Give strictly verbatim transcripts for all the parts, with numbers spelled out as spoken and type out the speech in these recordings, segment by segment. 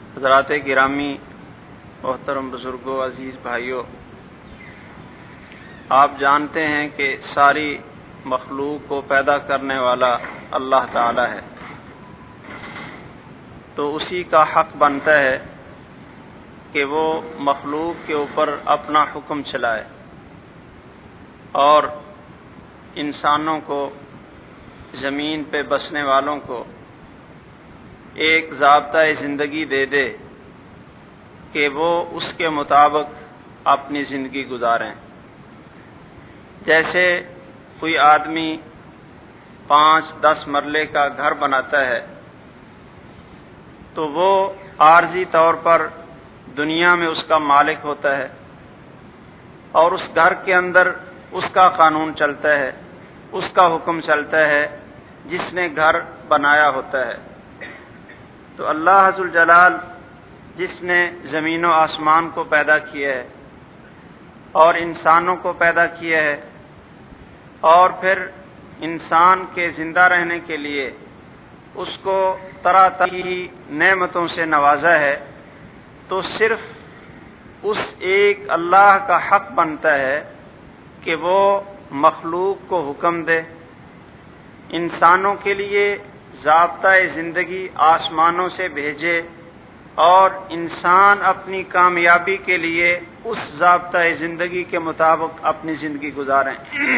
حضرات گرامی، محترم بزرگوں، عزیز بھائیوں، آپ جانتے ہیں کہ ساری مخلوق کو پیدا کرنے والا اللہ تعالی ہے، تو اسی کا حق بنتا ہے کہ وہ مخلوق کے اوپر اپنا حکم چلائے اور انسانوں کو، زمین پہ بسنے والوں کو ایک ضابطۂ زندگی دے دے کہ وہ اس کے مطابق اپنی زندگی گزاریں۔ جیسے کوئی آدمی پانچ دس مرلے کا گھر بناتا ہے تو وہ عارضی طور پر دنیا میں اس کا مالک ہوتا ہے اور اس گھر کے اندر اس کا قانون چلتا ہے، اس کا حکم چلتا ہے جس نے گھر بنایا ہوتا ہے۔ تو اللہ ذوالجلال جس نے زمین و آسمان کو پیدا کیا ہے اور انسانوں کو پیدا کیا ہے اور پھر انسان کے زندہ رہنے کے لیے اس کو طرح طرح کی نعمتوں سے نوازا ہے، تو صرف اس ایک اللہ کا حق بنتا ہے کہ وہ مخلوق کو حکم دے، انسانوں کے لیے ضابطۂ زندگی آسمانوں سے بھیجے اور انسان اپنی کامیابی کے لیے اس ضابطۂ زندگی کے مطابق اپنی زندگی گزاریں۔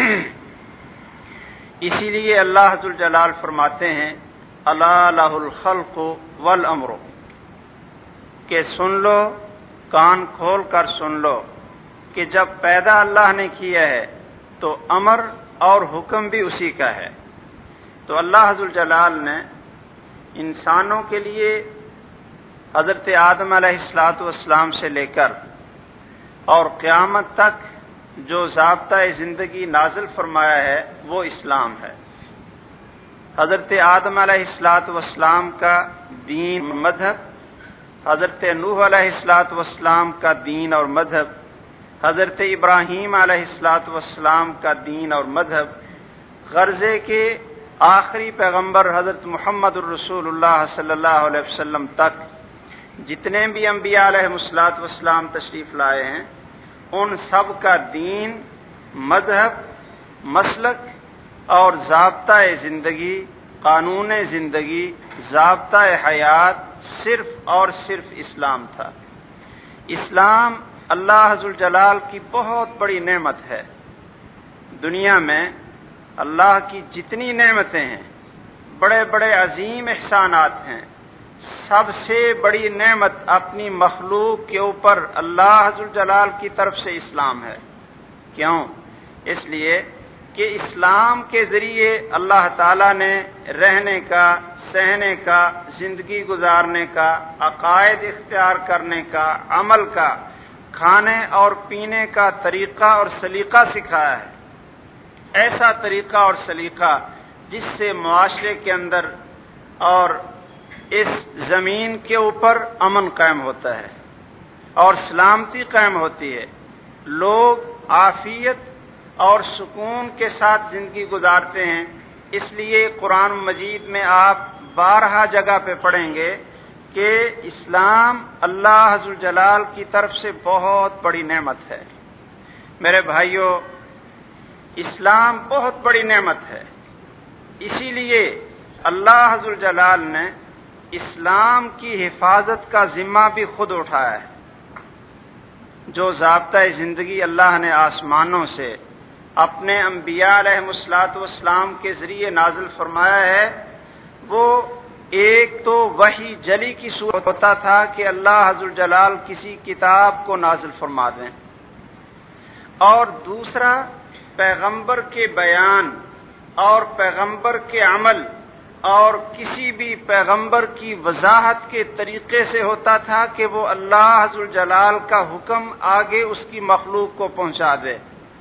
اسی لیے اللہ ذوالجلال فرماتے ہیں الا لہ الخلق والامر، کہ سن لو، کان کھول کر سن لو کہ جب پیدا اللہ نے کیا ہے تو امر اور حکم بھی اسی کا ہے۔ تو اللہ ذوالجلال نے انسانوں کے لیے حضرت آدم علیہ الصلوۃ والسلام سے لے کر اور قیامت تک جو ضابطۂ زندگی نازل فرمایا ہے وہ اسلام ہے۔ حضرت آدم علیہ الصلوۃ والسلام کا دین مذہب، حضرت نوح علیہ الصلوۃ والسلام کا دین اور مذہب، حضرت ابراہیم علیہ الصلوۃ والسلام کا دین اور مذہب، غرضے کے آخری پیغمبر حضرت محمد الرسول اللہ صلی اللہ علیہ وسلم تک جتنے بھی انبیاء علیہ الصلوۃ والسلام تشریف لائے ہیں، ان سب کا دین، مذہب، مسلک اور ضابطۂ زندگی، قانون زندگی، ضابطۂ حیات صرف اور صرف اسلام تھا۔ اسلام اللہ ذوالجلال کی بہت بڑی نعمت ہے۔ دنیا میں اللہ کی جتنی نعمتیں ہیں، بڑے بڑے عظیم احسانات ہیں، سب سے بڑی نعمت اپنی مخلوق کے اوپر اللہ ذوالجلال کی طرف سے اسلام ہے۔ کیوں؟ اس لیے کہ اسلام کے ذریعے اللہ تعالیٰ نے رہنے کا، سہنے کا، زندگی گزارنے کا، عقائد اختیار کرنے کا، عمل کا، کھانے اور پینے کا طریقہ اور سلیقہ سکھایا ہے، ایسا طریقہ اور سلیقہ جس سے معاشرے کے اندر اور اس زمین کے اوپر امن قائم ہوتا ہے اور سلامتی قائم ہوتی ہے، لوگ عافیت اور سکون کے ساتھ زندگی گزارتے ہیں۔ اس لیے قرآن مجید میں آپ بارہا جگہ پہ پڑھیں گے کہ اسلام اللہ ذوالجلال کی طرف سے بہت بڑی نعمت ہے۔ میرے بھائیوں، اسلام بہت بڑی نعمت ہے، اسی لیے اللہ ذوالجلال نے اسلام کی حفاظت کا ذمہ بھی خود اٹھایا ہے۔ جو ضابطۂ زندگی اللہ نے آسمانوں سے اپنے انبیاء علیہ الصلوۃ والسلام کے ذریعے نازل فرمایا ہے، وہ ایک تو وحی جلی کی صورت ہوتا تھا کہ اللہ ذوالجلال کسی کتاب کو نازل فرما دیں، اور دوسرا پیغمبر کے بیان اور پیغمبر کے عمل اور کسی بھی پیغمبر کی وضاحت کے طریقے سے ہوتا تھا کہ وہ اللہ ذوالجلال کا حکم آگے اس کی مخلوق کو پہنچا دے۔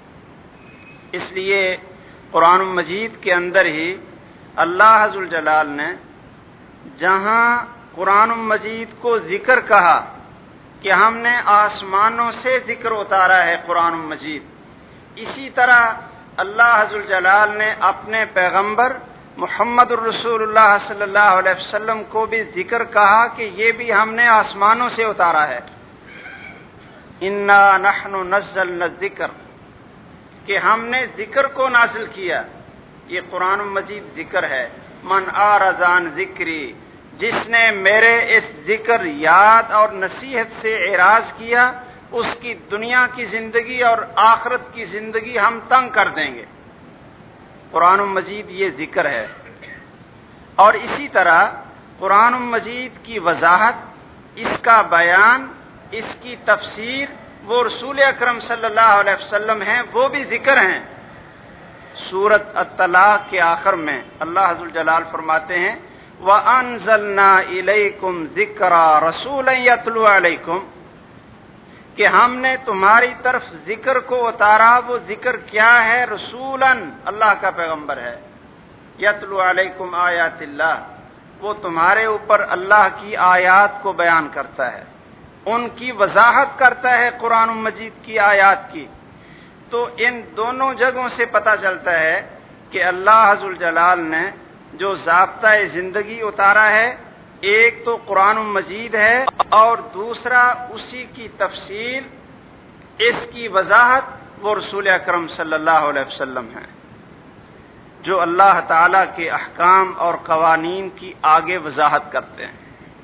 اس لیے قرآن مجید کے اندر ہی اللہ ذوالجلال نے جہاں قرآن مجید کو ذکر کہا کہ ہم نے آسمانوں سے ذکر اتارا ہے قرآن مجید، اسی طرح اللہ ذوالجلال نے اپنے پیغمبر محمد الرسول اللہ صلی اللہ علیہ وسلم کو بھی ذکر کہا کہ یہ بھی ہم نے آسمانوں سے اتارا ہے. انا نحن نزلنا الذکر، کہ ہم نے ذکر کو نازل کیا. یہ قرآن مجید ذکر ہے. من اعرض عن ذکری، جس نے میرے اس ذکر، یاد اور نصیحت سے اعراض کیا، اس کی دنیا کی زندگی اور آخرت کی زندگی ہم تنگ کر دیں گے. قرآن مجید یہ ذکر ہے. اور اسی طرح قرآن مجید کی وضاحت، اس کا بیان، اس کی تفسیر وہ رسول اکرم صلی اللہ علیہ وسلم ہیں، وہ بھی ذکر ہیں. سورۃ الطلاق کے آخر میں اللہ عز وجل فرماتے ہیں وَأَنزَلْنَا إِلَيْكُمْ ذِكْرًا رَسُولًا يَتْلُو عَلَيْكُمْ، کہ ہم نے تمہاری طرف ذکر کو اتارا. وہ ذکر کیا ہے؟ رسولاً، اللہ کا پیغمبر ہے. یتلو علیکم آیات اللہ، وہ تمہارے اوپر اللہ کی آیات کو بیان کرتا ہے، ان کی وضاحت کرتا ہے قرآن مجید کی آیات کی. تو ان دونوں جگہوں سے پتہ چلتا ہے کہ اللہ عز وجل نے جو ضابطۂ زندگی اتارا ہے، ایک تو قرآن مجید ہے، اور دوسرا اسی کی تفصیل، اس کی وضاحت وہ رسول اکرم صلی اللہ علیہ وسلم ہیں، جو اللہ تعالی کے احکام اور قوانین کی آگے وضاحت کرتے ہیں.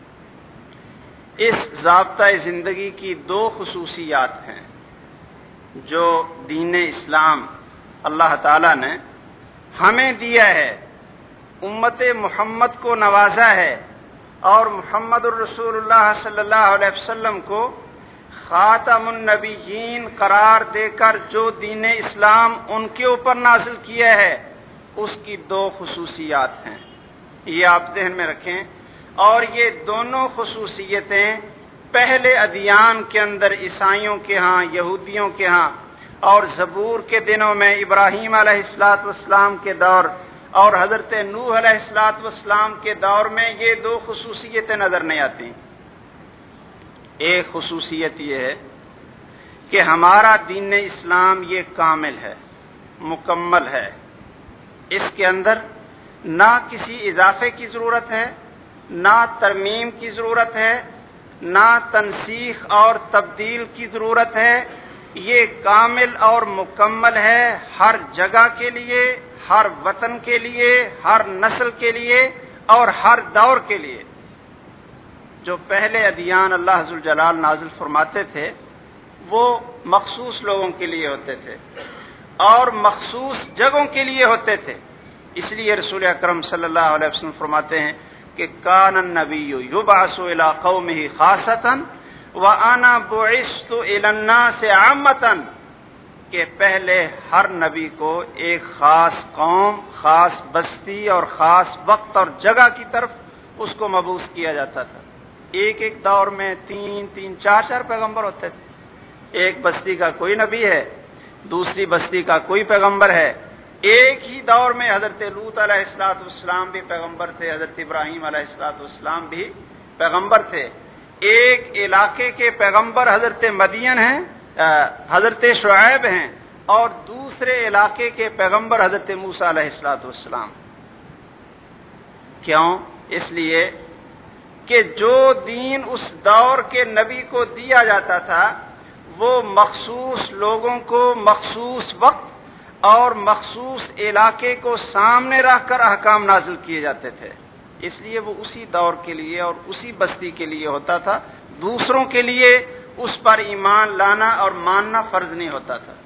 اس ضابطۂ زندگی کی دو خصوصیات ہیں جو دین اسلام اللہ تعالی نے ہمیں دیا ہے، امت محمد کو نوازا ہے، اور محمد الرسول اللہ صلی اللہ علیہ وسلم کو خاتم النبیین قرار دے کر جو دین اسلام ان کے اوپر نازل کیا ہے، اس کی دو خصوصیات ہیں. یہ آپ ذہن میں رکھیں. اور یہ دونوں خصوصیتیں پہلے ادیان کے اندر، عیسائیوں کے ہاں، یہودیوں کے ہاں، اور زبور کے دنوں میں ابراہیم علیہ الصلوۃ والسلام کے دور اور حضرت نوح علیہ الصلوۃ والسلام کے دور میں یہ دو خصوصیتیں نظر نہیں آتی. ایک خصوصیت یہ ہے کہ ہمارا دین اسلام یہ کامل ہے، مکمل ہے. اس کے اندر نہ کسی اضافے کی ضرورت ہے، نہ ترمیم کی ضرورت ہے، نہ تنسیخ اور تبدیل کی ضرورت ہے. یہ کامل اور مکمل ہے، ہر جگہ کے لیے، ہر وطن کے لیے، ہر نسل کے لیے اور ہر دور کے لیے. جو پہلے ادیان اللہ عز وجل نازل فرماتے تھے وہ مخصوص لوگوں کے لیے ہوتے تھے اور مخصوص جگہوں کے لیے ہوتے تھے. اس لیے رسول اکرم صلی اللہ علیہ وسلم فرماتے ہیں کہ کان النبی یبعث الی قومہ خاصۃ وانا بعثت الی الناس عامۃ، کہ پہلے ہر نبی کو ایک خاص قوم، خاص بستی اور خاص وقت اور جگہ کی طرف اس کو مبعوث کیا جاتا تھا. ایک ایک دور میں تین تین چار چار پیغمبر ہوتے تھے. ایک بستی کا کوئی نبی ہے، دوسری بستی کا کوئی پیغمبر ہے. ایک ہی دور میں حضرت لوط علیہ الصلوۃ والسلام بھی پیغمبر تھے، حضرت ابراہیم علیہ الصلوۃ والسلام بھی پیغمبر تھے. ایک علاقے کے پیغمبر حضرت مدین ہیں، حضرت شعیب ہیں، اور دوسرے علاقے کے پیغمبر حضرت موسیٰ علیہ الصلوۃ والسلام. کیوں؟ اس لیے کہ جو دین اس دور کے نبی کو دیا جاتا تھا وہ مخصوص لوگوں کو مخصوص وقت اور مخصوص علاقے کو سامنے رکھ کر احکام نازل کیے جاتے تھے. اس لیے وہ اسی دور کے لیے اور اسی بستی کے لیے ہوتا تھا. دوسروں کے لیے اس پر ایمان لانا اور ماننا فرض نہیں ہوتا تھا.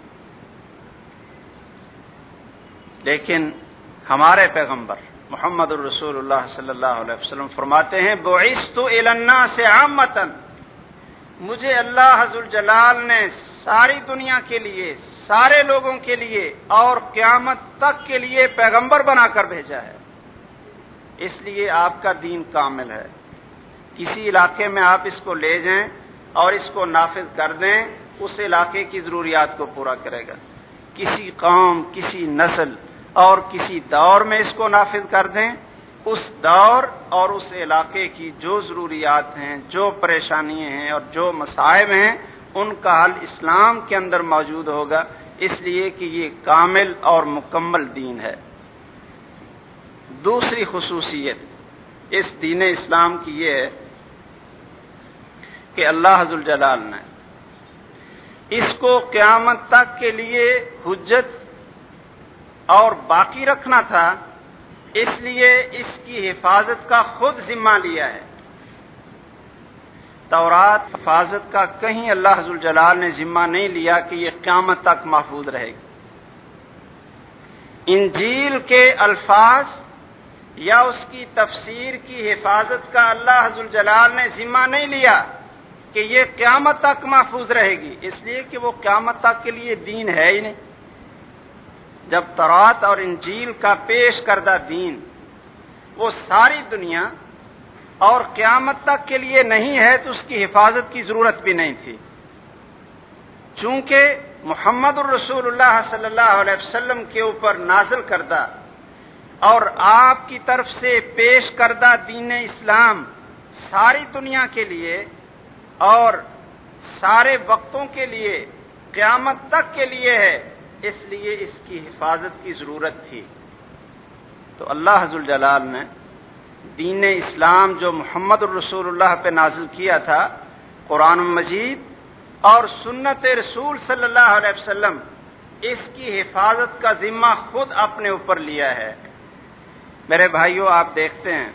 لیکن ہمارے پیغمبر محمد الرسول اللہ صلی اللہ علیہ وسلم فرماتے ہیں بعثت الی الناس عامۃ، مجھے اللہ عز وجل نے ساری دنیا کے لیے، سارے لوگوں کے لیے اور قیامت تک کے لیے پیغمبر بنا کر بھیجا ہے. اس لیے آپ کا دین کامل ہے. کسی علاقے میں آپ اس کو لے جائیں اور اس کو نافذ کر دیں، اس علاقے کی ضروریات کو پورا کرے گا. کسی قوم، کسی نسل اور کسی دور میں اس کو نافذ کر دیں، اس دور اور اس علاقے کی جو ضروریات ہیں، جو پریشانیاں ہیں اور جو مصائب ہیں، ان کا حل اسلام کے اندر موجود ہوگا. اس لیے کہ یہ کامل اور مکمل دین ہے. دوسری خصوصیت اس دین اسلام کی یہ ہے کہ اللہ ذوالجلال نے اس کو قیامت تک کے لیے حجت اور باقی رکھنا تھا، اس لیے اس کی حفاظت کا خود ذمہ لیا ہے۔ تورات حفاظت کا کہیں اللہ ذوالجلال نے ذمہ نہیں لیا کہ یہ قیامت تک محفوظ رہے گی۔ انجیل کے الفاظ یا اس کی تفسیر کی حفاظت کا اللہ ذوالجلال نے ذمہ نہیں لیا کہ یہ قیامت تک محفوظ رہے گی، اس لیے کہ وہ قیامت تک کے لیے دین ہے ہی نہیں۔ جب تورات اور انجیل کا پیش کردہ دین وہ ساری دنیا اور قیامت تک کے لیے نہیں ہے تو اس کی حفاظت کی ضرورت بھی نہیں تھی۔ چونکہ محمد الرسول اللہ صلی اللہ علیہ وسلم کے اوپر نازل کردہ اور آپ کی طرف سے پیش کردہ دین اسلام ساری دنیا کے لیے اور سارے وقتوں کے لیے قیامت تک کے لیے ہے، اس لیے اس کی حفاظت کی ضرورت تھی۔ تو اللہ ذوالجلال نے دین اسلام جو محمد الرسول اللہ پہ نازل کیا تھا، قرآن مجید اور سنت رسول صلی اللہ علیہ وسلم، اس کی حفاظت کا ذمہ خود اپنے اوپر لیا ہے۔ میرے بھائیوں، آپ دیکھتے ہیں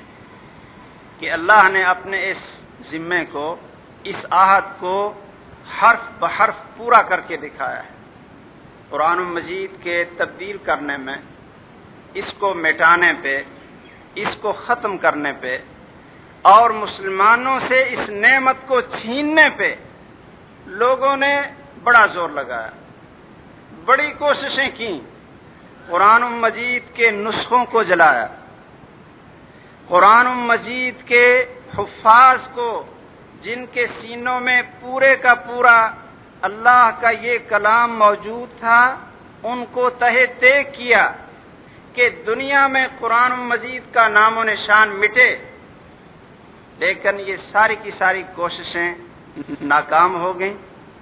کہ اللہ نے اپنے اس ذمے کو، اس عہد کو حرف بحرف پورا کر کے دکھایا ہے۔ قرآن مجید کے تبدیل کرنے میں، اس کو مٹانے پہ، اس کو ختم کرنے پہ اور مسلمانوں سے اس نعمت کو چھیننے پہ لوگوں نے بڑا زور لگایا، بڑی کوششیں کیں، قرآن مجید کے نسخوں کو جلایا، قرآن مجید کے حفاظ کو جن کے سینوں میں پورے کا پورا اللہ کا یہ کلام موجود تھا، ان کو تہہ تیگ کیا کہ دنیا میں قرآن مجید کا نام و نشان مٹے، لیکن یہ ساری کی ساری کوششیں ناکام ہو گئیں،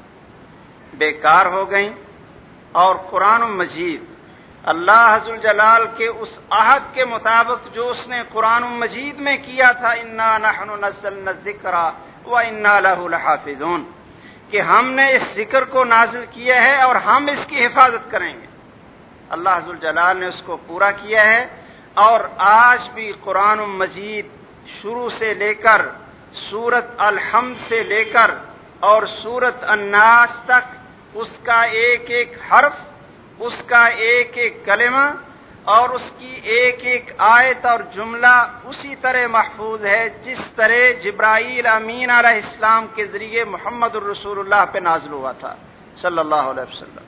بیکار ہو گئیں، اور قرآن مجید اللہ ذوالجلال کے اس عہد کے مطابق جو اس نے قرآن مجید میں کیا تھا، انا نحن نزلنا الذکر وانا لہ لحافظون، کہ ہم نے اس ذکر کو نازل کیا ہے اور ہم اس کی حفاظت کریں گے، اللہ ذوالجلال نے اس کو پورا کیا ہے۔ اور آج بھی قرآن مجید شروع سے لے کر سورت الحمد سے لے کر اور سورت الناس تک اس کا ایک ایک حرف، اس کا ایک ایک کلمہ اور اس کی ایک ایک آیت اور جملہ اسی طرح محفوظ ہے جس طرح جبرائیل امین علیہ السلام کے ذریعے محمد الرسول اللہ پہ نازل ہوا تھا صلی اللہ علیہ وسلم۔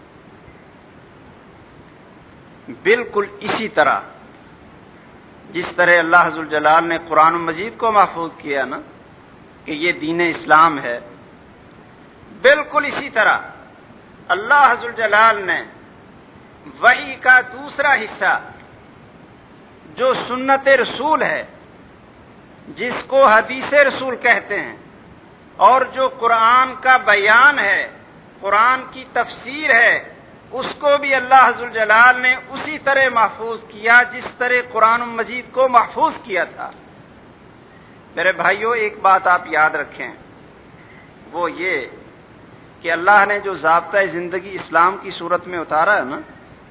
بالکل اسی طرح جس طرح اللہ ذوالجلال نے قرآن مجید کو محفوظ کیا نا کہ یہ دین اسلام ہے، بالکل اسی طرح اللہ ذوالجلال نے وحی کا دوسرا حصہ جو سنت رسول ہے، جس کو حدیث رسول کہتے ہیں، اور جو قرآن کا بیان ہے، قرآن کی تفسیر ہے، اس کو بھی اللہ ذوالجلال نے اسی طرح محفوظ کیا جس طرح قرآن مجید کو محفوظ کیا تھا۔ میرے بھائیوں، ایک بات آپ یاد رکھیں، وہ یہ کہ اللہ نے جو ضابطۂ زندگی اسلام کی صورت میں اتارا ہے نا،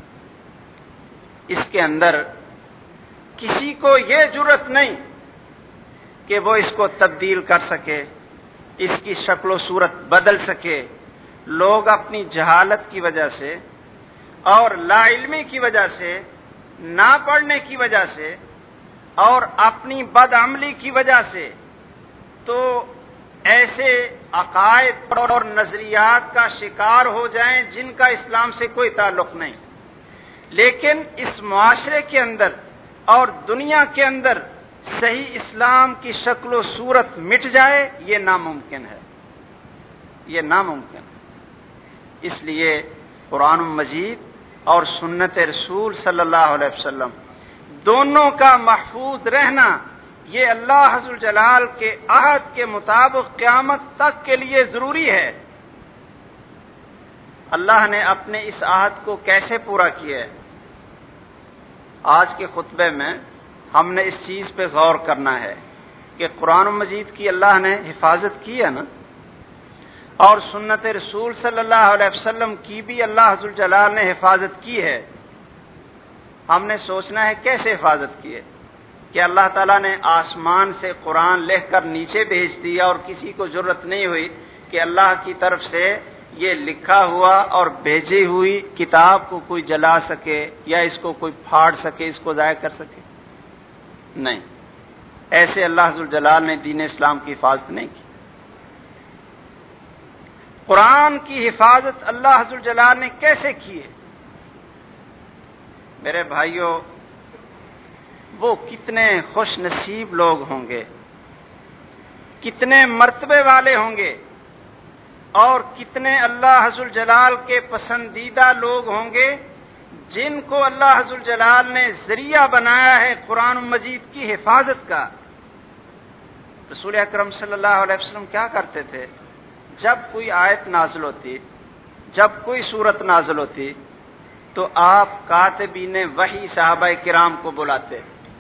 اس کے اندر کسی کو یہ جرأت نہیں کہ وہ اس کو تبدیل کر سکے، اس کی شکل و صورت بدل سکے۔ لوگ اپنی جہالت کی وجہ سے اور لا علمی کی وجہ سے، نہ پڑھنے کی وجہ سے اور اپنی بد عملی کی وجہ سے تو ایسے عقائد اور نظریات کا شکار ہو جائیں جن کا اسلام سے کوئی تعلق نہیں، لیکن اس معاشرے کے اندر اور دنیا کے اندر صحیح اسلام کی شکل و صورت مٹ جائے، یہ ناممکن ہے، یہ ناممکن ہے۔ اس لیے قرآن مجید اور سنت رسول صلی اللہ علیہ وسلم دونوں کا محفوظ رہنا، یہ اللہ ذوالجلال کے عہد کے مطابق قیامت تک کے لیے ضروری ہے۔ اللہ نے اپنے اس عہد کو کیسے پورا کیا ہے؟ آج کے خطبے میں ہم نے اس چیز پہ غور کرنا ہے کہ قرآن مجید کی اللہ نے حفاظت کی ہے نا، اور سنت رسول صلی اللہ علیہ وسلم کی بھی اللہ ذوالجلال نے حفاظت کی ہے۔ ہم نے سوچنا ہے کیسے حفاظت کی ہے، کہ اللہ تعالیٰ نے آسمان سے قرآن لکھ کر نیچے بھیج دیا اور کسی کو ضرورت نہیں ہوئی کہ اللہ کی طرف سے یہ لکھا ہوا اور بھیجی ہوئی کتاب کو کوئی جلا سکے یا اس کو کوئی پھاڑ سکے، اس کو ضائع کر سکے۔ نہیں، ایسے اللہ ذوالجلال نے دین اسلام کی حفاظت نہیں کی۔ قرآن کی حفاظت اللہ ذوالجلال نے کیسے کی ہے؟ میرے بھائیوں، وہ کتنے خوش نصیب لوگ ہوں گے، کتنے مرتبے والے ہوں گے، اور کتنے اللہ ذوالجلال کے پسندیدہ لوگ ہوں گے جن کو اللہ ذوالجلال نے ذریعہ بنایا ہے قرآن مجید کی حفاظت کا۔ رسول اکرم صلی اللہ علیہ وسلم کیا کرتے تھے؟ جب کوئی آیت نازل ہوتی، جب کوئی سورت نازل ہوتی، تو آپ کاتبین وحی صحابہ کرام کو بلاتے،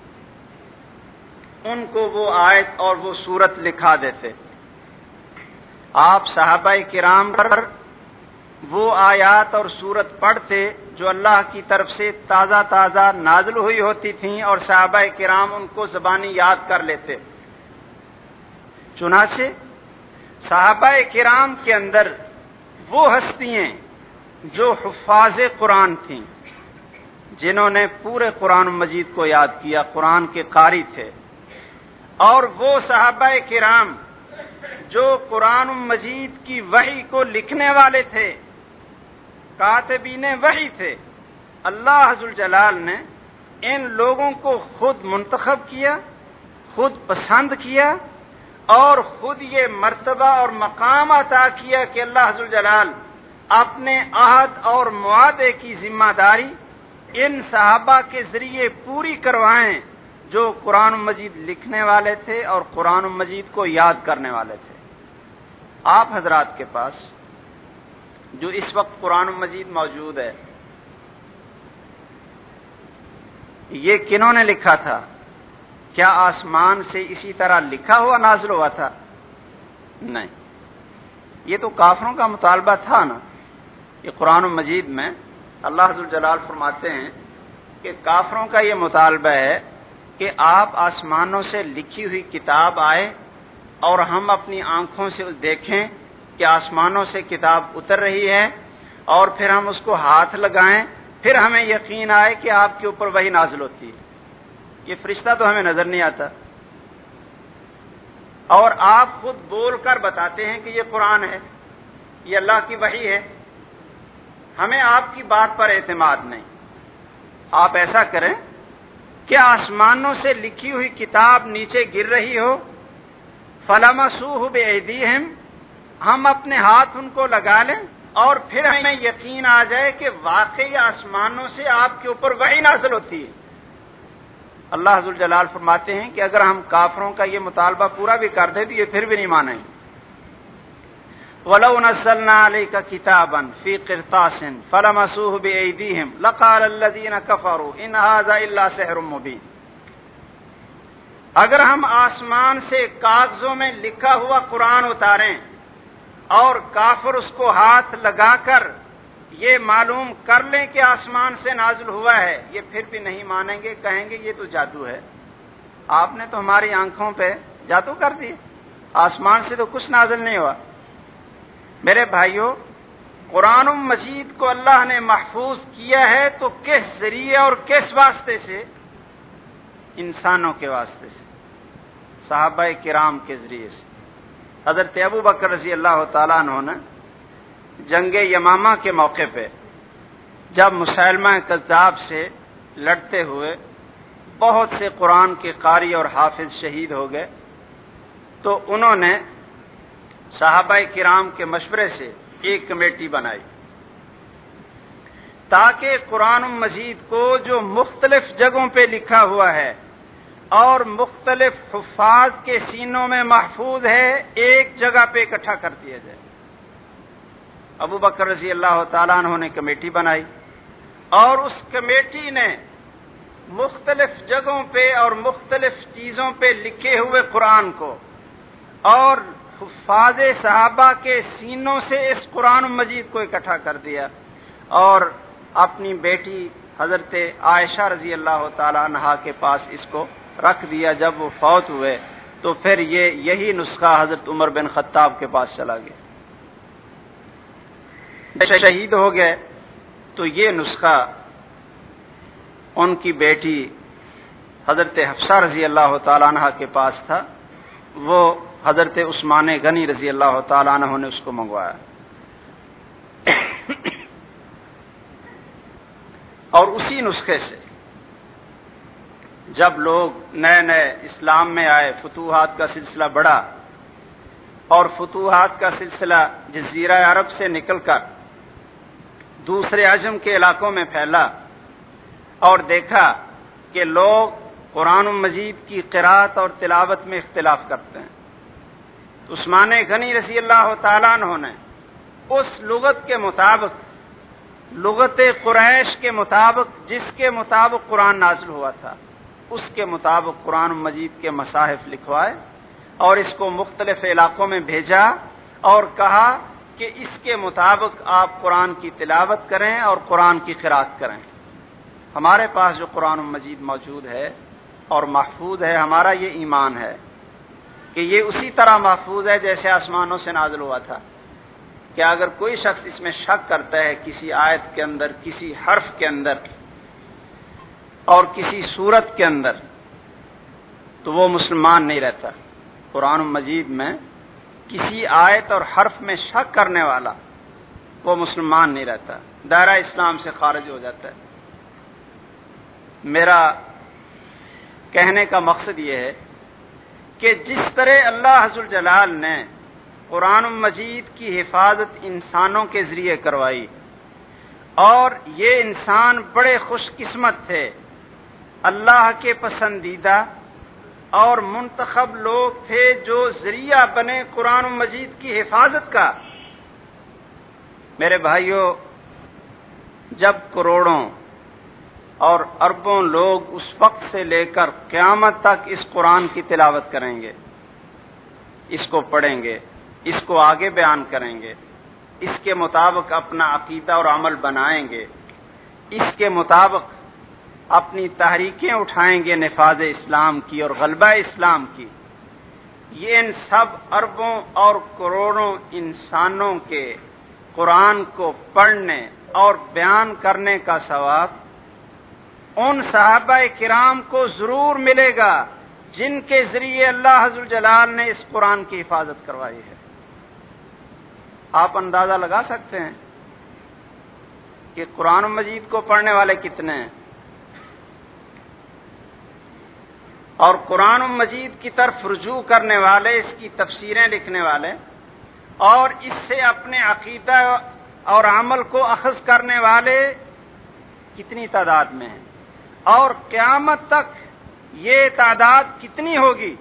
ان کو وہ آیت اور وہ سورت لکھا دیتے۔ آپ صحابہ کرام پر وہ آیات اور سورت پڑھتے جو اللہ کی طرف سے تازہ تازہ نازل ہوئی ہوتی تھیں، اور صحابہ کرام ان کو زبانی یاد کر لیتے۔ چنانچہ صحابہ کرام کے اندر وہ ہستیاں جو حفاظ قرآن تھیں، جنہوں نے پورے قرآن مجید کو یاد کیا، قرآن کے قاری تھے، اور وہ صحابہ کرام جو قرآن مجید کی وحی کو لکھنے والے تھے، کاتبین وحی تھے، اللہ ذوالجلال نے ان لوگوں کو خود منتخب کیا، خود پسند کیا، اور خود یہ مرتبہ اور مقام عطا کیا کہ اللہ ذوالجلال اپنے عہد اور معاہدے کی ذمہ داری ان صحابہ کے ذریعے پوری کروائیں جو قرآن مجید لکھنے والے تھے اور قرآن مجید کو یاد کرنے والے تھے۔ آپ حضرات کے پاس جو اس وقت قرآن مجید موجود ہے، یہ کنہوں نے لکھا تھا؟ کیا آسمان سے اسی طرح لکھا ہوا نازل ہوا تھا؟ نہیں، یہ تو کافروں کا مطالبہ تھا نا۔ یہ قرآن مجید میں اللہ ذوالجلال فرماتے ہیں کہ کافروں کا یہ مطالبہ ہے کہ آپ آسمانوں سے لکھی ہوئی کتاب آئے اور ہم اپنی آنکھوں سے دیکھیں کہ آسمانوں سے کتاب اتر رہی ہے، اور پھر ہم اس کو ہاتھ لگائیں، پھر ہمیں یقین آئے کہ آپ کے اوپر وحی نازل ہوتی ہے۔ یہ فرشتہ تو ہمیں نظر نہیں آتا، اور آپ خود بول کر بتاتے ہیں کہ یہ قرآن ہے، یہ اللہ کی وحی ہے، ہمیں آپ کی بات پر اعتماد نہیں۔ آپ ایسا کریں کہ آسمانوں سے لکھی ہوئی کتاب نیچے گر رہی ہو، فَلَمَسُوهُ بِأَيْدِيهِمْ، ہم اپنے ہاتھ ان کو لگا لیں، اور پھر ہمیں یقین آ جائے کہ واقعی آسمانوں سے آپ کے اوپر وحی نازل ہوتی ہے۔ اللہ ذوالجلال فرماتے ہیں کہ اگر ہم کافروں کا یہ مطالبہ پورا بھی کر دیں تو یہ پھر بھی نہیں مانیں گے۔ وَلَوْ نَزَّلْنَا عَلَيْكَ كِتَابًا فِي قِرْطَاسٍ فَلَمَسُوهُ بِأَيْدِيهِمْ لَقَالَ الَّذِينَ كَفَرُوا إِنْ هَذَا إِلَّا سِحْرٌ مُبِينٌ، اگر ہم آسمان سے کاغذوں میں لکھا ہوا قرآن اتاریں اور کافر اس کو ہاتھ لگا کر یہ معلوم کر لیں کہ آسمان سے نازل ہوا ہے، یہ پھر بھی نہیں مانیں گے، کہیں گے یہ تو جادو ہے، آپ نے تو ہماری آنکھوں پہ جادو کر دیا، آسمان سے تو کچھ نازل نہیں ہوا۔ میرے بھائیوں، قرآن مجید کو اللہ نے محفوظ کیا ہے تو کس ذریعے اور کس واسطے سے؟ انسانوں کے واسطے سے، صحابہ کرام کے ذریعے سے۔ حضرت ابو بکر رضی اللہ تعالیٰ عنہ نے جنگ یمامہ کے موقع پہ جب مسیلمہ کذاب سے لڑتے ہوئے بہت سے قرآن کے قاری اور حافظ شہید ہو گئے، تو انہوں نے صحابہ کرام کے مشورے سے ایک کمیٹی بنائی تاکہ قرآن مجید کو جو مختلف جگہوں پہ لکھا ہوا ہے اور مختلف حفاظ کے سینوں میں محفوظ ہے، ایک جگہ پہ اکٹھا کر دیا جائے۔ ابو بکر رضی اللہ تعالیٰ عنہ نے کمیٹی بنائی، اور اس کمیٹی نے مختلف جگہوں پہ اور مختلف چیزوں پہ لکھے ہوئے قرآن کو اور حفاظ صحابہ کے سینوں سے اس قرآن مجید کو اکٹھا کر دیا اور اپنی بیٹی حضرت عائشہ رضی اللہ تعالی عنہا کے پاس اس کو رکھ دیا. جب وہ فوت ہوئے تو پھر یہ یہی نسخہ حضرت عمر بن خطاب کے پاس چلا گیا. شہید ہو گئے تو یہ نسخہ ان کی بیٹی حضرت حفصہ رضی اللہ تعالی عنہ کے پاس تھا. وہ حضرت عثمان غنی رضی اللہ تعالی عنہ نے اس کو منگوایا اور اسی نسخے سے جب لوگ نئے نئے اسلام میں آئے، فتوحات کا سلسلہ بڑھا اور فتوحات کا سلسلہ جزیرہ عرب سے نکل کر دوسرے عجم کے علاقوں میں پھیلا اور دیکھا کہ لوگ قرآن مجید کی قرأت اور تلاوت میں اختلاف کرتے ہیں. عثمان غنی رضی اللہ تعالیٰ عنہ نے اس لغت کے مطابق، لغت قریش کے مطابق جس کے مطابق قرآن نازل ہوا تھا، اس کے مطابق قرآن مجید کے مصاحف لکھوائے اور اس کو مختلف علاقوں میں بھیجا اور کہا کہ اس کے مطابق آپ قرآن کی تلاوت کریں اور قرآن کی قرأت کریں. ہمارے پاس جو قرآن مجید موجود ہے اور محفوظ ہے، ہمارا یہ ایمان ہے کہ یہ اسی طرح محفوظ ہے جیسے آسمانوں سے نازل ہوا تھا. کہ اگر کوئی شخص اس میں شک کرتا ہے کسی آیت کے اندر، کسی حرف کے اندر اور کسی صورت کے اندر، تو وہ مسلمان نہیں رہتا. قرآن مجید میں کسی آیت اور حرف میں شک کرنے والا وہ مسلمان نہیں رہتا، دائرہ اسلام سے خارج ہو جاتا ہے. میرا کہنے کا مقصد یہ ہے کہ جس طرح اللہ عز وجل نے قرآن مجید کی حفاظت انسانوں کے ذریعے کروائی اور یہ انسان بڑے خوش قسمت تھے، اللہ کے پسندیدہ اور منتخب لوگ تھے جو ذریعہ بنے قرآن مجید کی حفاظت کا. میرے بھائیوں، جب کروڑوں اور اربوں لوگ اس وقت سے لے کر قیامت تک اس قرآن کی تلاوت کریں گے، اس کو پڑھیں گے، اس کو آگے بیان کریں گے، اس کے مطابق اپنا عقیدہ اور عمل بنائیں گے، اس کے مطابق اپنی تحریکیں اٹھائیں گے نفاذ اسلام کی اور غلبہ اسلام کی، یہ ان سب اربوں اور کروڑوں انسانوں کے قرآن کو پڑھنے اور بیان کرنے کا ثواب ان صحابہ کرام کو ضرور ملے گا جن کے ذریعے اللہ عز وجل نے اس قرآن کی حفاظت کروائی ہے. آپ اندازہ لگا سکتے ہیں کہ قرآن مجید کو پڑھنے والے کتنے ہیں اور قرآن مجید کی طرف رجوع کرنے والے، اس کی تفسیریں لکھنے والے اور اس سے اپنے عقیدہ اور عمل کو اخذ کرنے والے کتنی تعداد میں ہیں اور قیامت تک یہ تعداد کتنی ہوگی.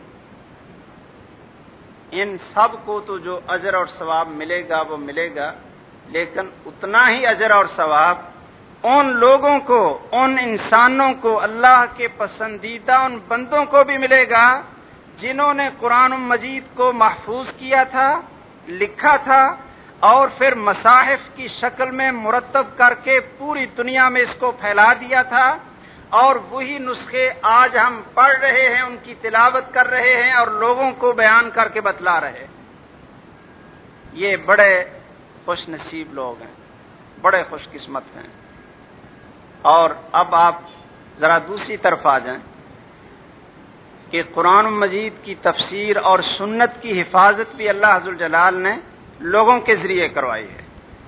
ان سب کو تو جو اجر اور ثواب ملے گا وہ ملے گا، لیکن اتنا ہی اجر اور ثواب ان لوگوں کو، ان انسانوں کو، اللہ کے پسندیدہ ان بندوں کو بھی ملے گا جنہوں نے قرآن مجید کو محفوظ کیا تھا، لکھا تھا اور پھر مصاحف کی شکل میں مرتب کر کے پوری دنیا میں اس کو پھیلا دیا تھا اور وہی نسخے آج ہم پڑھ رہے ہیں، ان کی تلاوت کر رہے ہیں اور لوگوں کو بیان کر کے بتلا رہے ہیں. یہ بڑے خوش نصیب لوگ ہیں، بڑے خوش قسمت ہیں. اور اب آپ ذرا دوسری طرف آ جائیں کہ قرآن مجید کی تفسیر اور سنت کی حفاظت بھی اللہ عز وجل نے لوگوں کے ذریعے کروائی ہے.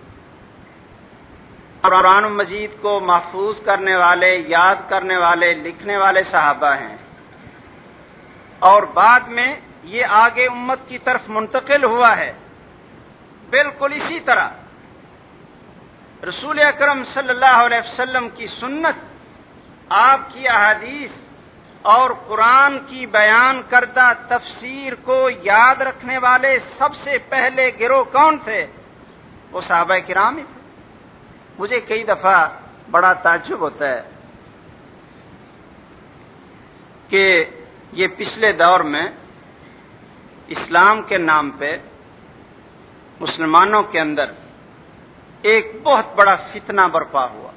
قرآن مجید کو محفوظ کرنے والے، یاد کرنے والے، لکھنے والے صحابہ ہیں اور بعد میں یہ آگے امت کی طرف منتقل ہوا ہے. بالکل اسی طرح رسول اکرم صلی اللہ علیہ وسلم کی سنت، آپ کی احادیث اور قرآن کی بیان کردہ تفسیر کو یاد رکھنے والے سب سے پہلے گروہ کون تھے؟ وہ صحابہ کرام ہی تھے. مجھے کئی دفعہ بڑا تعجب ہوتا ہے کہ یہ پچھلے دور میں اسلام کے نام پہ مسلمانوں کے اندر ایک بہت بڑا فتنہ برپا ہوا،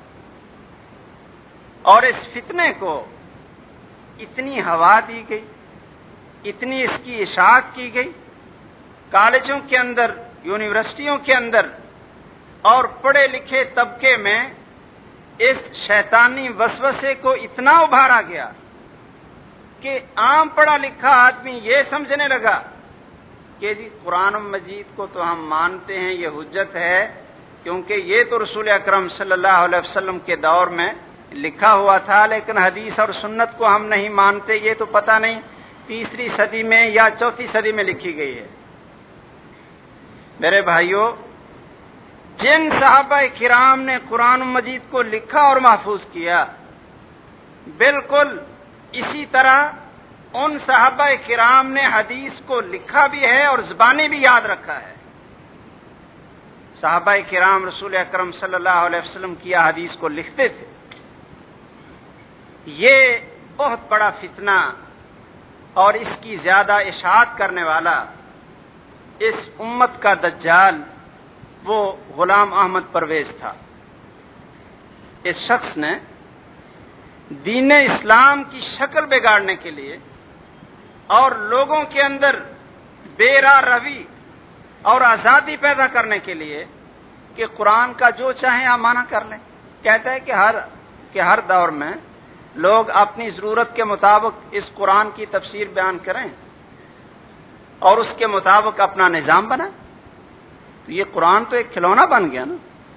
اور اس فتنے کو اتنی ہوا دی گئی، اتنی اس کی اشاعت کی گئی، کالجوں کے اندر، یونیورسٹیوں کے اندر اور پڑھے لکھے طبقے میں اس شیطانی وسوسے کو اتنا ابھارا گیا کہ عام پڑھا لکھا آدمی یہ سمجھنے لگا کہ جی قرآن مجید کو تو ہم مانتے ہیں، یہ حجت ہے، کیونکہ یہ تو رسول اکرم صلی اللہ علیہ وسلم کے دور میں لکھا ہوا تھا، لیکن حدیث اور سنت کو ہم نہیں مانتے، یہ تو پتہ نہیں تیسری صدی میں یا چوتھی صدی میں لکھی گئی ہے۔ میرے بھائیوں، جن صحابہ کرام نے قرآن مجید کو لکھا اور محفوظ کیا، بالکل اسی طرح ان صحابہ کرام نے حدیث کو لکھا بھی ہے اور زبانی بھی یاد رکھا ہے۔ صحابہ کرام رسول اکرم صلی اللہ علیہ وسلم کی حدیث کو لکھتے تھے۔ یہ بہت بڑا فتنہ اور اس کی زیادہ اشاعت کرنے والا اس امت کا دجال وہ غلام احمد پرویز تھا۔ اس شخص نے دین اسلام کی شکل بگاڑنے کے لیے اور لوگوں کے اندر بے راہ روی اور آزادی پیدا کرنے کے لیے کہ قرآن کا جو چاہیں آپ مانا کر لیں، کہتا ہے کہ ہر کہ ہر دور میں لوگ اپنی ضرورت کے مطابق اس قرآن کی تفسیر بیان کریں اور اس کے مطابق اپنا نظام بنائیں۔ تو یہ قرآن تو ایک کھلونا بن گیا نا،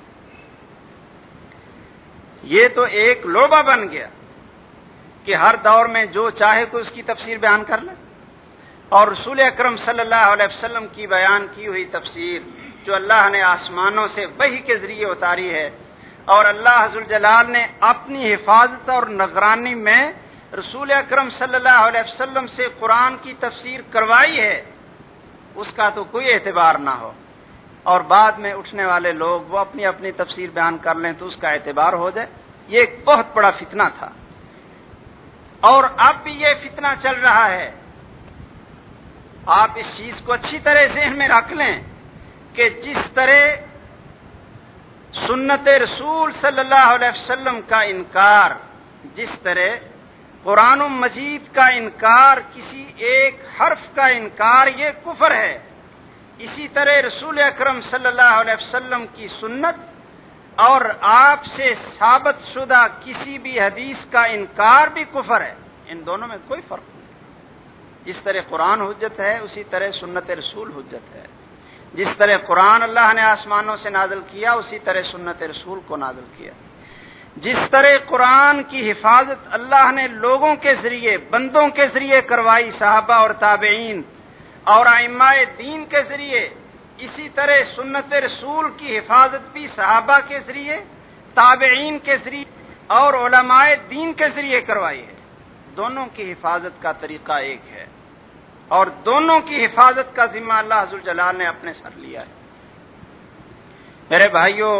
یہ تو ایک لعبہ بن گیا کہ ہر دور میں جو چاہے کوئی اس کی تفسیر بیان کر لے، اور رسول اکرم صلی اللہ علیہ وسلم کی بیان کی ہوئی تفسیر جو اللہ نے آسمانوں سے وحی کے ذریعے اتاری ہے اور اللہ ذوالجلال نے اپنی حفاظت اور نگرانی میں رسول اکرم صلی اللہ علیہ وسلم سے قرآن کی تفسیر کروائی ہے، اس کا تو کوئی اعتبار نہ ہو، اور بعد میں اٹھنے والے لوگ وہ اپنی اپنی تفسیر بیان کر لیں تو اس کا اعتبار ہو جائے۔ یہ ایک بہت بڑا فتنہ تھا، اور اب بھی یہ فتنہ چل رہا ہے۔ آپ اس چیز کو اچھی طرح ذہن میں رکھ لیں کہ جس طرح سنت رسول صلی اللہ علیہ وسلم کا انکار، جس طرح قرآن مجید کا انکار، کسی ایک حرف کا انکار یہ کفر ہے، اسی طرح رسول اکرم صلی اللہ علیہ وسلم کی سنت اور آپ سے ثابت شدہ کسی بھی حدیث کا انکار بھی کفر ہے۔ ان دونوں میں کوئی فرق نہیں۔ جس طرح قرآن حجت ہے اسی طرح سنت رسول حجت ہے۔ جس طرح قرآن اللہ نے آسمانوں سے نازل کیا اسی طرح سنت رسول کو نازل کیا۔ جس طرح قرآن کی حفاظت اللہ نے لوگوں کے ذریعے، بندوں کے ذریعے کروائی، صحابہ اور تابعین اور ائمہ دین کے ذریعے، اسی طرح سنت رسول کی حفاظت بھی صحابہ کے ذریعے، تابعین کے ذریعے اور علماء دین کے ذریعے کروائی ہے۔ دونوں کی حفاظت کا طریقہ ایک ہے، اور دونوں کی حفاظت کا ذمہ اللہ ذوالجلال نے اپنے سر لیا ہے۔ میرے بھائیوں،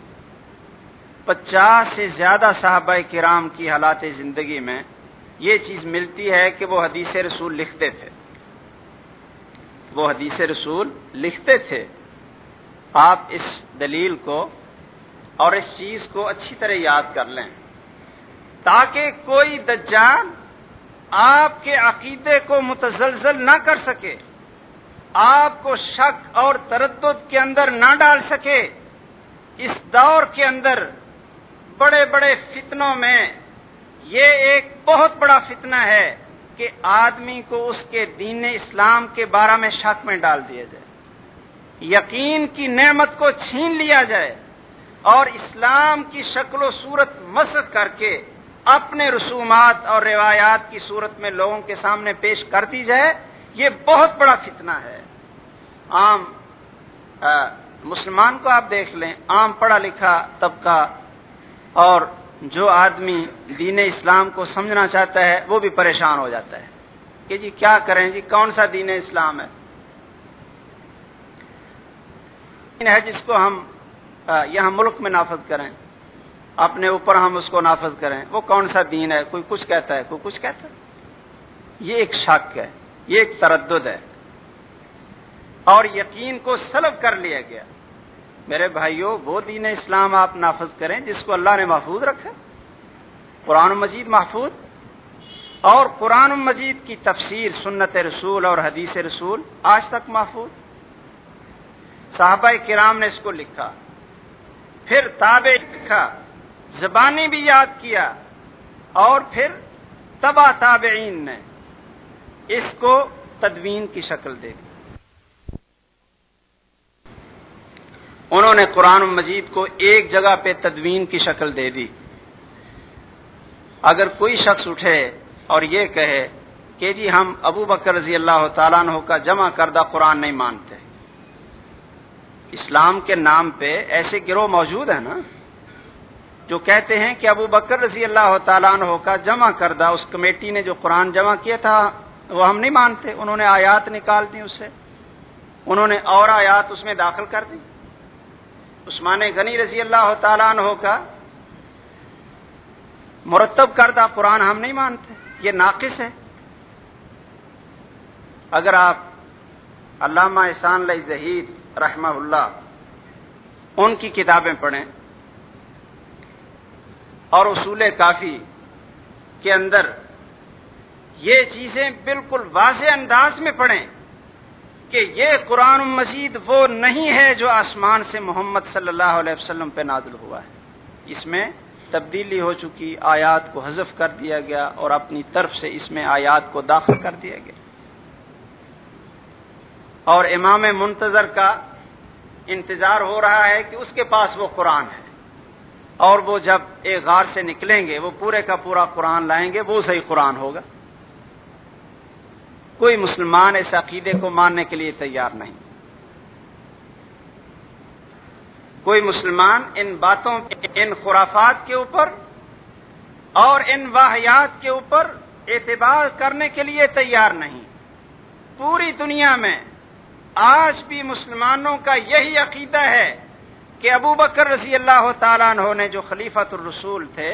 پچاس سے زیادہ صحابہ کرام کی حالات زندگی میں یہ چیز ملتی ہے کہ وہ حدیث رسول لکھتے تھے، وہ حدیث رسول لکھتے تھے۔ آپ اس دلیل کو اور اس چیز کو اچھی طرح یاد کر لیں تاکہ کوئی دجال آپ کے عقیدے کو متزلزل نہ کر سکے، آپ کو شک اور تردد کے اندر نہ ڈال سکے۔ اس دور کے اندر بڑے بڑے فتنوں میں یہ ایک بہت بڑا فتنہ ہے کہ آدمی کو اس کے دین اسلام کے بارے میں شک میں ڈال دیا جائے، یقین کی نعمت کو چھین لیا جائے اور اسلام کی شکل و صورت مسخ کر کے اپنے رسومات اور روایات کی صورت میں لوگوں کے سامنے پیش کر دی جائے۔ یہ بہت بڑا فتنہ ہے۔ عام مسلمان کو آپ دیکھ لیں، عام پڑھا لکھا طبقہ اور جو آدمی دین اسلام کو سمجھنا چاہتا ہے وہ بھی پریشان ہو جاتا ہے کہ جی کیا کریں، جی کون سا دین اسلام ہے ہے جس کو ہم یہاں ملک میں نافذ کریں، اپنے اوپر ہم اس کو نافذ کریں، وہ کون سا دین ہے؟ کوئی کچھ کہتا ہے، کوئی کچھ کہتا ہے۔ یہ ایک شک ہے، یہ ایک تردد ہے، اور یقین کو سلب کر لیا گیا۔ میرے بھائیوں، وہ دین اسلام آپ نافذ کریں جس کو اللہ نے محفوظ رکھا، قرآن مجید محفوظ، اور قرآن مجید کی تفسیر سنت رسول اور حدیث رسول آج تک محفوظ۔ صحابہ کرام نے اس کو لکھا، پھر تابع لکھا، زبانی بھی یاد کیا، اور پھر تبع تابعین نے اس کو تدوین کی شکل دے دی۔ انہوں نے قرآن مجید کو ایک جگہ پہ تدوین کی شکل دے دی۔ اگر کوئی شخص اٹھے اور یہ کہے کہ جی ہم ابو بکر رضی اللہ تعالیٰ عنہ کا جمع کردہ قرآن نہیں مانتے، اسلام کے نام پہ ایسے گروہ موجود ہیں نا جو کہتے ہیں کہ ابو بکر رضی اللہ تعالیٰ عنہ کا جمع کردہ اس کمیٹی نے جو قرآن جمع کیا تھا وہ ہم نہیں مانتے، انہوں نے آیات نکال دی، اس سے انہوں نے اور آیات اس میں داخل کر دی۔ عثمان غنی رضی اللہ تعالیٰ عنہ کا مرتب کردہ قرآن ہم نہیں مانتے، یہ ناقص ہے۔ اگر آپ علامہ احسان علی زہید رحمہ اللہ ان کی کتابیں پڑھیں اور اصول کافی کے اندر یہ چیزیں بالکل واضح انداز میں پڑھیں کہ یہ قرآن مجید وہ نہیں ہے جو آسمان سے محمد صلی اللہ علیہ وسلم پہ نازل ہوا ہے، اس میں تبدیلی ہو چکی، آیات کو حذف کر دیا گیا اور اپنی طرف سے اس میں آیات کو داخل کر دیا گیا، اور امام منتظر کا انتظار ہو رہا ہے کہ اس کے پاس وہ قرآن ہے، اور وہ جب ایک غار سے نکلیں گے وہ پورے کا پورا قرآن لائیں گے، وہ صحیح قرآن ہوگا۔ کوئی مسلمان اس عقیدے کو ماننے کے لیے تیار نہیں، کوئی مسلمان ان باتوں، ان خرافات کے اوپر اور ان واہیات کے اوپر اعتبار کرنے کے لیے تیار نہیں۔ پوری دنیا میں آج بھی مسلمانوں کا یہی عقیدہ ہے کہ ابو بکر رضی اللہ تعالیٰ عنہ نے جو خلیفۃ الرسول تھے،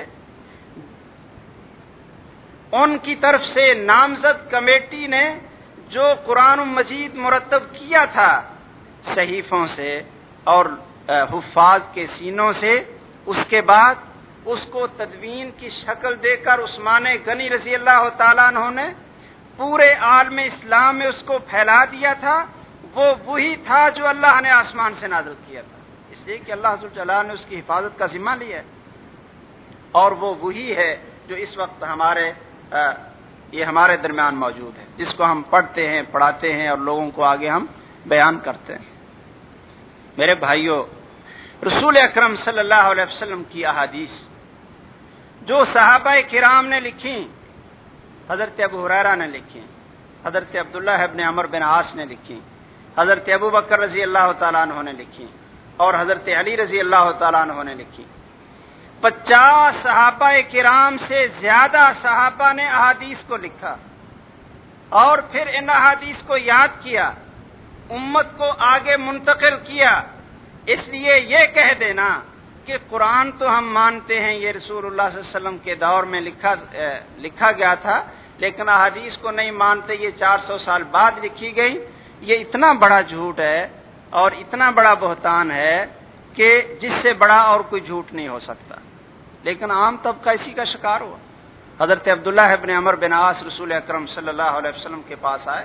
ان کی طرف سے نامزد کمیٹی نے جو قرآن مجید مرتب کیا تھا صحیفوں سے اور حفاظ کے سینوں سے، اس کے بعد اس کو تدوین کی شکل دے کر عثمان غنی رضی اللہ تعالیٰ عنہ نے پورے عالم اسلام میں اس کو پھیلا دیا تھا، وہ وہی تھا جو اللہ نے آسمان سے نازل کیا تھا، اس لیے کہ اللہ ذو جلال نے اس کی حفاظت کا ذمہ لیا ہے، اور وہ وہی ہے جو اس وقت ہمارے یہ ہمارے درمیان موجود ہے، جس کو ہم پڑھتے ہیں، پڑھاتے ہیں اور لوگوں کو آگے ہم بیان کرتے ہیں۔ میرے بھائیوں، رسول اکرم صلی اللہ علیہ وسلم کی احادیث جو صحابہ کرام نے لکھی، حضرت ابو ہریرہ نے لکھی، حضرت عبداللہ ابن عمر بن عاص نے لکھی، حضرت ابو بکر رضی اللہ تعالیٰ عنہ نے لکھی، اور حضرت علی رضی اللہ تعالیٰ عنہ نے لکھی۔ پچاس صحابہ کرام سے زیادہ صحابہ نے احادیث کو لکھا اور پھر ان احادیث کو یاد کیا، امت کو آگے منتقل کیا۔ اس لیے یہ کہہ دینا کہ قرآن تو ہم مانتے ہیں یہ رسول اللہ صلی اللہ علیہ وسلم کے دور میں لکھا لکھا گیا تھا، لیکن احادیث کو نہیں مانتے، یہ چار سو سال بعد لکھی گئی، یہ اتنا بڑا جھوٹ ہے اور اتنا بڑا بہتان ہے کہ جس سے بڑا اور کوئی جھوٹ نہیں ہو سکتا، لیکن عام طبقہ اسی کا شکار ہوا۔ حضرت عبداللہ ابن عمر بن عاص رسول اکرم صلی اللہ علیہ وسلم کے پاس آئے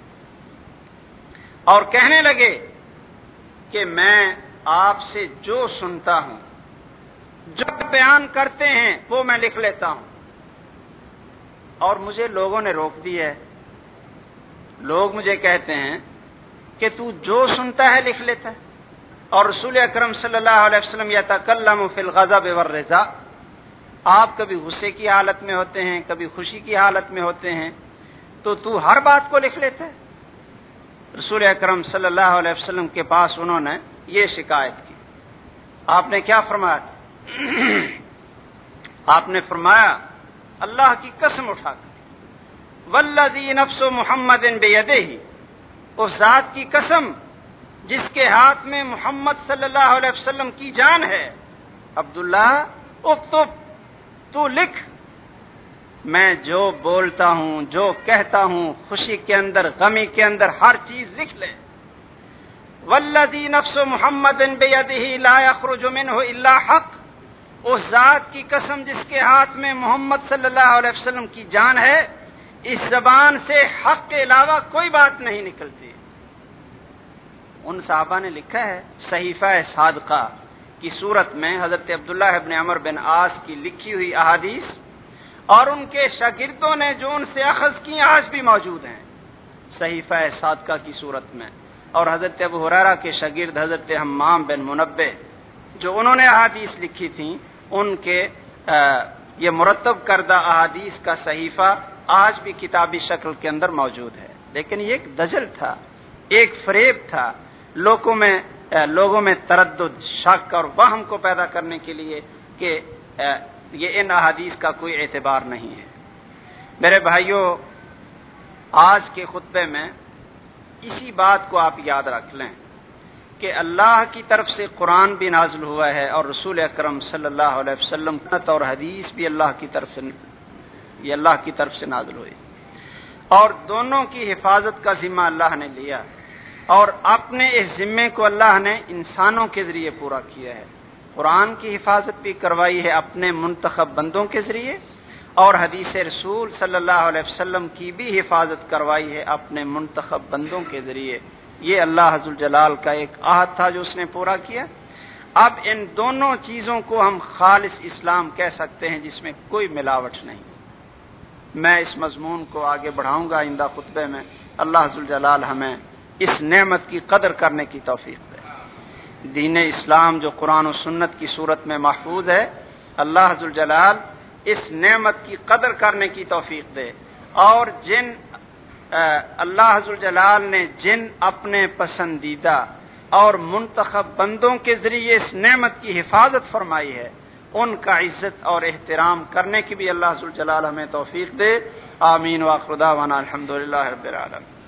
اور کہنے لگے کہ میں آپ سے جو سنتا ہوں، جو بیان کرتے ہیں وہ میں لکھ لیتا ہوں، اور مجھے لوگوں نے روک دی ہے، لوگ مجھے کہتے ہیں کہ تو جو سنتا ہے لکھ لیتا ہے، اور رسول اکرم صلی اللہ علیہ وسلم یتکلم فی الغضب والرضا، آپ کبھی غصے کی حالت میں ہوتے ہیں، کبھی خوشی کی حالت میں ہوتے ہیں، تو تو ہر بات کو لکھ لیتا ہے۔ رسول اکرم صلی اللہ علیہ وسلم کے پاس انہوں نے یہ شکایت کی، آپ نے کیا فرمایا؟ آپ نے فرمایا اللہ کی قسم اٹھا کر، والذی نفس محمد بیدہ، اس ذات کی قسم جس کے ہاتھ میں محمد صلی اللہ علیہ وسلم کی جان ہے، عبداللہ اکتب، تو لکھ، میں جو بولتا ہوں، جو کہتا ہوں، خوشی کے اندر، غمی کے اندر، ہر چیز لکھ لیں۔ والذی نفس محمد بیدہ لا یخرج منہ الا حق، اس ذات کی قسم جس کے ہاتھ میں محمد صلی اللہ علیہ وسلم کی جان ہے، اس زبان سے حق کے علاوہ کوئی بات نہیں نکلتی۔ ان صحابہ نے لکھا ہے صحیفہ صادقہ کی صورت میں حضرت عبداللہ ابن عمر بن عاص کی لکھی ہوئی احادیث اور ان کے شاگردوں نے جو ان سے اخذ کی آج بھی موجود ہیں صحیفہ صادقہ کی صورت میں، اور حضرت ابو ہریرہ کے شاگرد حضرت حمام بن منبہ جو انہوں نے احادیث لکھی تھیں، ان کے یہ مرتب کردہ احادیث کا صحیفہ آج بھی کتابی شکل کے اندر موجود ہے۔ لیکن یہ ایک دجل تھا، ایک فریب تھا، لوگوں میں لوگوں میں تردد، شک اور وہم کو پیدا کرنے کے لیے کہ یہ ان احادیث کا کوئی اعتبار نہیں ہے۔ میرے بھائیوں، آج کے خطبے میں اسی بات کو آپ یاد رکھ لیں کہ اللہ کی طرف سے قرآن بھی نازل ہوا ہے اور رسول اکرم صلی اللہ علیہ وسلم اور حدیث بھی اللہ کی طرف سے یہ اللہ کی طرف سے نازل ہوئی، اور دونوں کی حفاظت کا ذمہ اللہ نے لیا، اور اپنے اس ذمے کو اللہ نے انسانوں کے ذریعے پورا کیا ہے۔ قرآن کی حفاظت بھی کروائی ہے اپنے منتخب بندوں کے ذریعے، اور حدیث رسول صلی اللہ علیہ وسلم کی بھی حفاظت کروائی ہے اپنے منتخب بندوں کے ذریعے۔ یہ اللہ عز الجلال کا ایک عہد تھا جو اس نے پورا کیا۔ اب ان دونوں چیزوں کو ہم خالص اسلام کہہ سکتے ہیں جس میں کوئی ملاوٹ نہیں۔ میں اس مضمون کو آگے بڑھاؤں گا آئندہ خطبے میں۔ اللہ عز الجلال ہمیں اس نعمت کی قدر کرنے کی توفیق دے۔ دین اسلام جو قرآن و سنت کی صورت میں محفوظ ہے، اللہ عز الجلال اس نعمت کی قدر کرنے کی توفیق دے، اور جن اللہ عز الجلال نے جن اپنے پسندیدہ اور منتخب بندوں کے ذریعے اس نعمت کی حفاظت فرمائی ہے، ان کا عزت اور احترام کرنے کی بھی اللہ عز الجلال ہمیں توفیق دے۔ آمین۔ وآخر دعوانا الحمدللہ رب العالمین۔